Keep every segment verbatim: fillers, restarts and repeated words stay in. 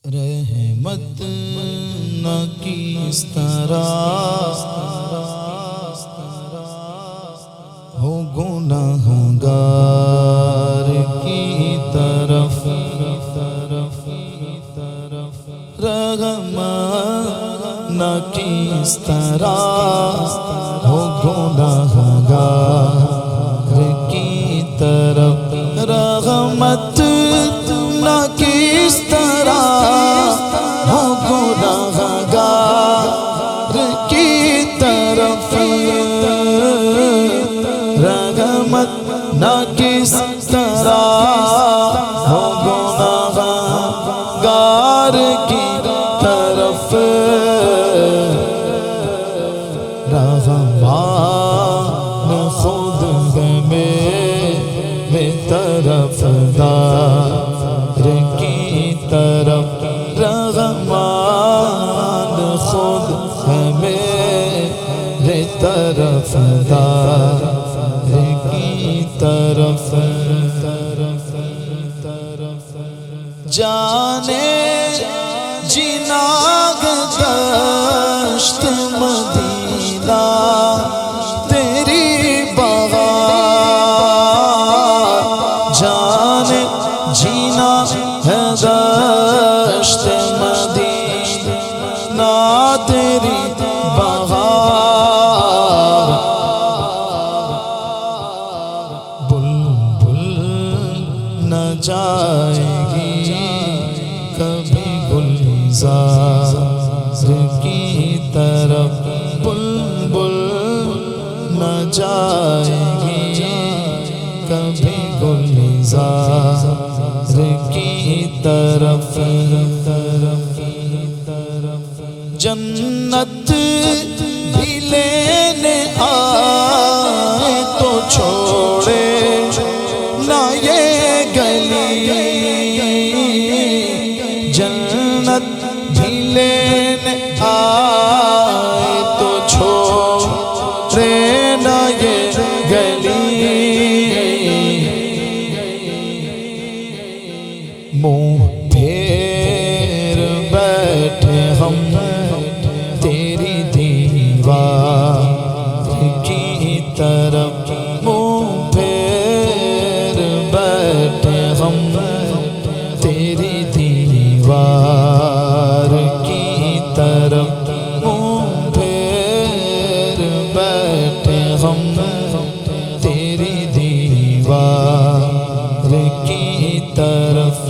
رحمت نہ کس طرح ہو گناہگار کی طرف، رحمت نہ کس طرح ہو گناہگار کی طرف، رحمت نہ کس طرح ہو گناہگار کی طرف، رحمت نہ کس طرح ہو گناہگار کی طرف، رحمان خود ہمیں طرف دار کی طرف، رحمان خود ہمیں طرف دار کی طرف، جانے جینا گشت مدینہ تیری بہار، جانے جینا ہے دشت مدینہ تیری بہار، بلبل نہ جائے گی کبھی گلزار کی طرف، بلبل نہ جائے گی کبھی گلزار کی طرف، جنت بھی لینے آئے تو چھوڑے نہ یہ گلی، جنت بھی لینے آئے تو چھوڑے نہ یہ گلی، منہ پھیر بیٹھے ہم تیری دیوار کی طرف، منہ پھیر بیٹھے ہم تیری دیوار کی طرف، منہ پھیر بیٹھے ہم تیری دیوار کی طرف،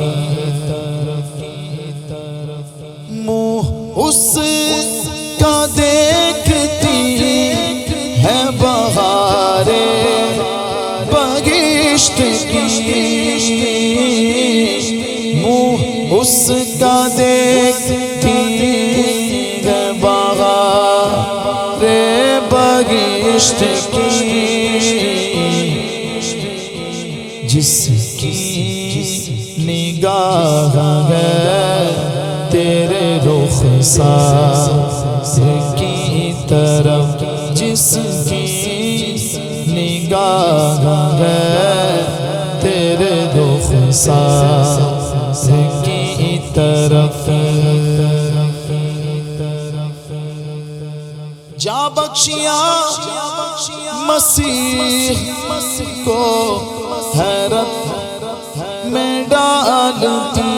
منہ اس کا دیکھتی ہے بہارے بہشت کی، منہ اس کا دیکھتی ہے بہارے بہشت کی، جس کی نگاہ ہے تیرے رخسار کی طرف، جس کی نگاہ ہے تیرے رخسار کی طرف، جا بخشیا مسیح کو حیرت میں ڈالتی،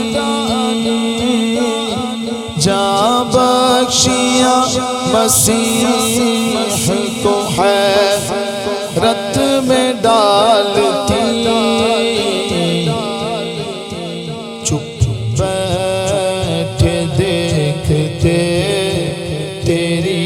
جا بخشیا مسیح کو حیرت میں ڈالتی، چپ بیٹھے دیکھتے تیری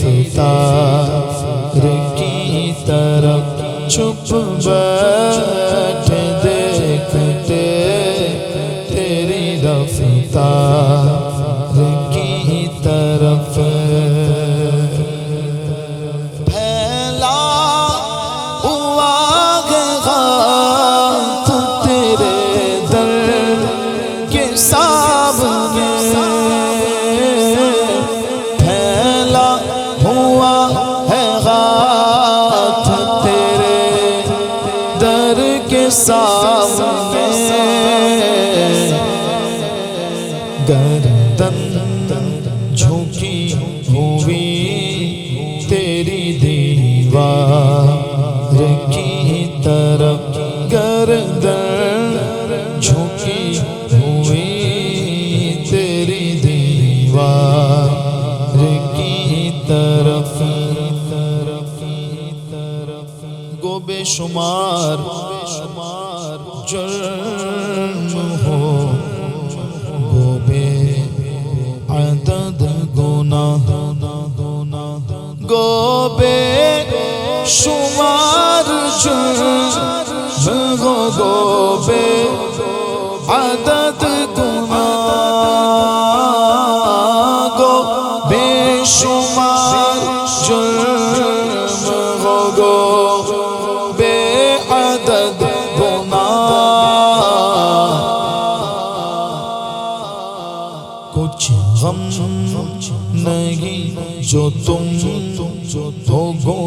رفتار کی طرف، چپ بیٹھے دیکھتے تیری رفتار کی طرف، پھیلا ہوا ہاتھ تیرے در کے سامنے، پھیلا ہوا ہے ہاتھ تیرے در کے سامنے، گردن جھکی ہوئی تیری دیوار کی طرف گردن جھکی ہوئی تیری دیوار کی طرف گو بے شمار جرم ہو گو بے عدد گناہ گو بے شمار جرم ہو گو بے عدد گناہ گو بے شمار جرم ہو گو بے عدد کچھ غم نہیں جو تم ہو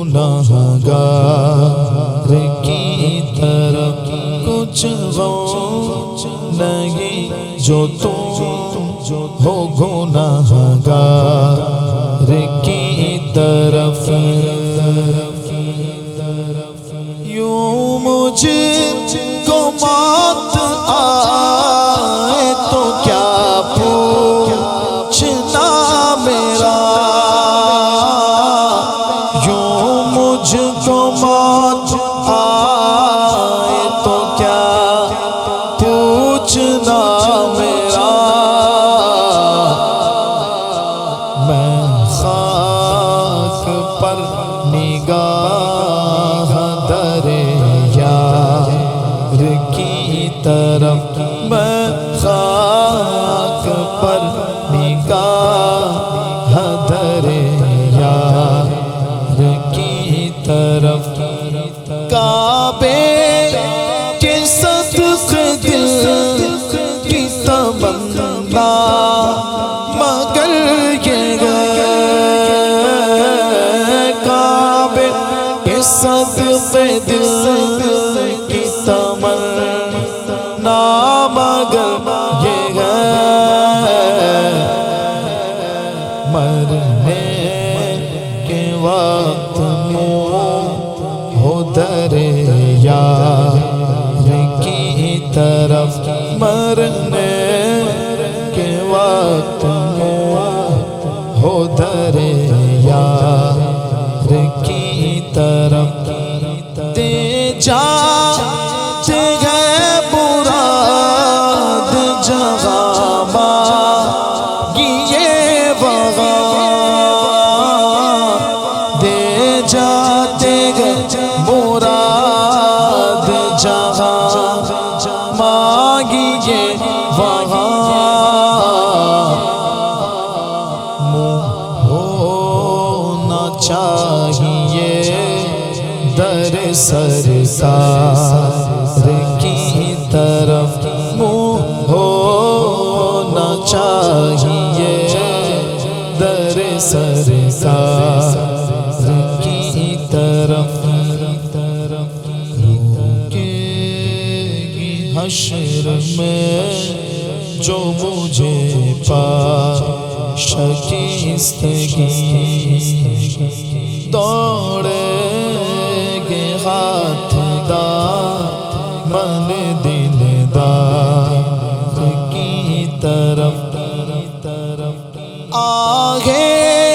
گناہگار کی طرف کچھ غم نہیں جو تم ہو گناہگار کی طرف یوں مجھے کو موت آئے تو کیا پوچھنا میرا یوں مجھ کو موت آئے تو کیا پوچھنا میرا میں خاک پر نگاہ درے یار کی طرف میں خاک پر نگاہ درے یار کی طرف کعبے کے صدقے دل کی تمنا مگر یہ ہے کعبے کے صدقے دل کی تمنا مگر یہ ہے مرنے کے وقت منہ ہو درے یار کی طرف مرنے کے وقت منہ ہو درے یار کی طرف دے جا جاتے گئے مراد جہاں مانگیے وہاں منہ ہونا چاہیے در سرکار کی طرف منہ ہونا چاہیے در سرکار کی طرف روکے گی حشر میں جو مجھے پا شکستگی دوڑے گے ہاتھ دامن دلدار کی طرف آگے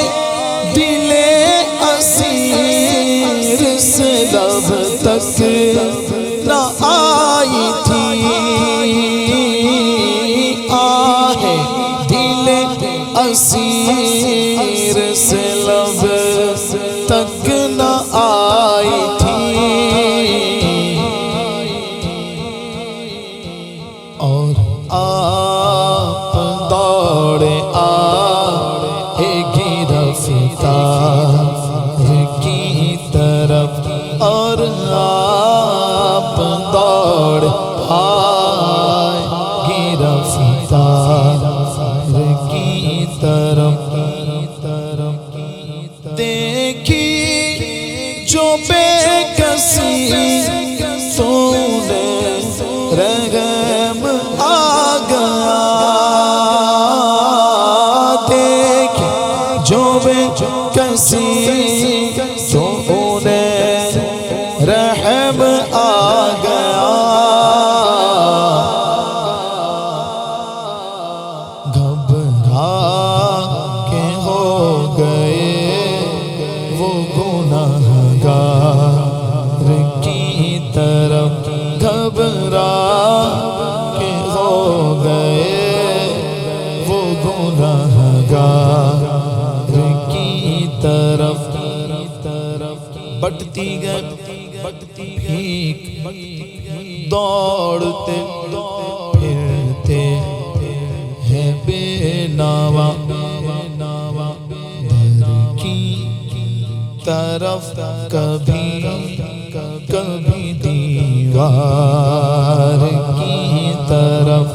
لب تک نہ آئی تھی آہ دل اسیر سے لب تک نہ آئی تھی اور آپ دوڑے آئے گرفتار کی طرف اور آپ دوڑ آئے گرفتار کی طرف کسی تو انہیں رحم آ گیا، گھبرا کے ہو گئے وہ گناہگار کی طرف، گھبرا کے ہو گئے وہ گناہگار کی طرف، بٹتی گئے بھیک دوڑتے پھرتے ہیں بے نوا، در کی طرف کبھی کبھی دیوار کی طرف،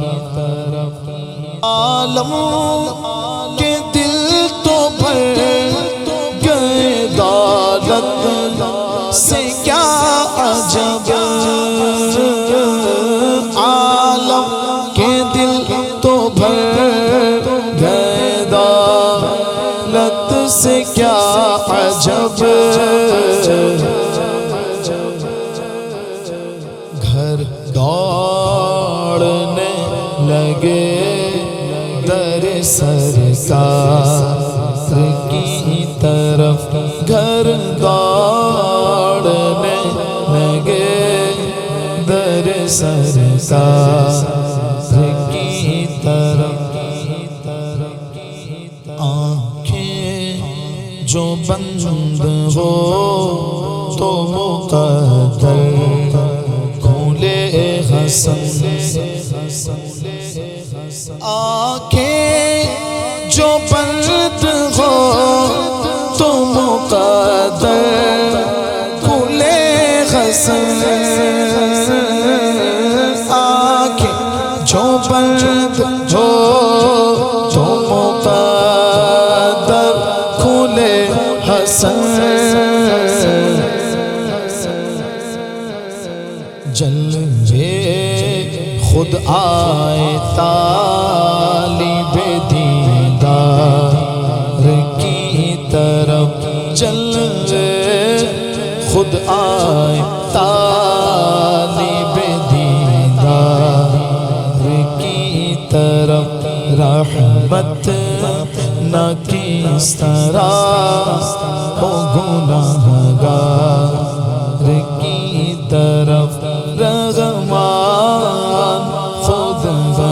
عالم کے دل تو بھر گئے دولت سے کیا عجب، عالم کے دل تو بھر گئے دولت سے کیا عجب، گھر دوڑنے لگے در سرکار کی طرف، گھر دوڑنے لگے در سرکار کی طرف، آنکھیں جو بند ہو تو مقدر کھولے حسن، آنکھیں جو بند ہو تو مقدر کھولے حسن، آنکھیں جو بند ہو تو مقدر کھولے حسن، جلوے خود آئے طالب دیدار کی طرف، جلوے خود آئے طالب دیدار کی طرف، رحمت نہ کس طرح ہو گناہگار کی طرف، رحمان خود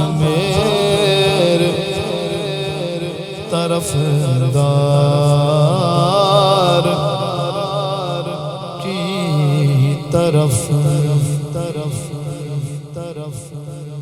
میرے طرف دار کی طرف طرف طرف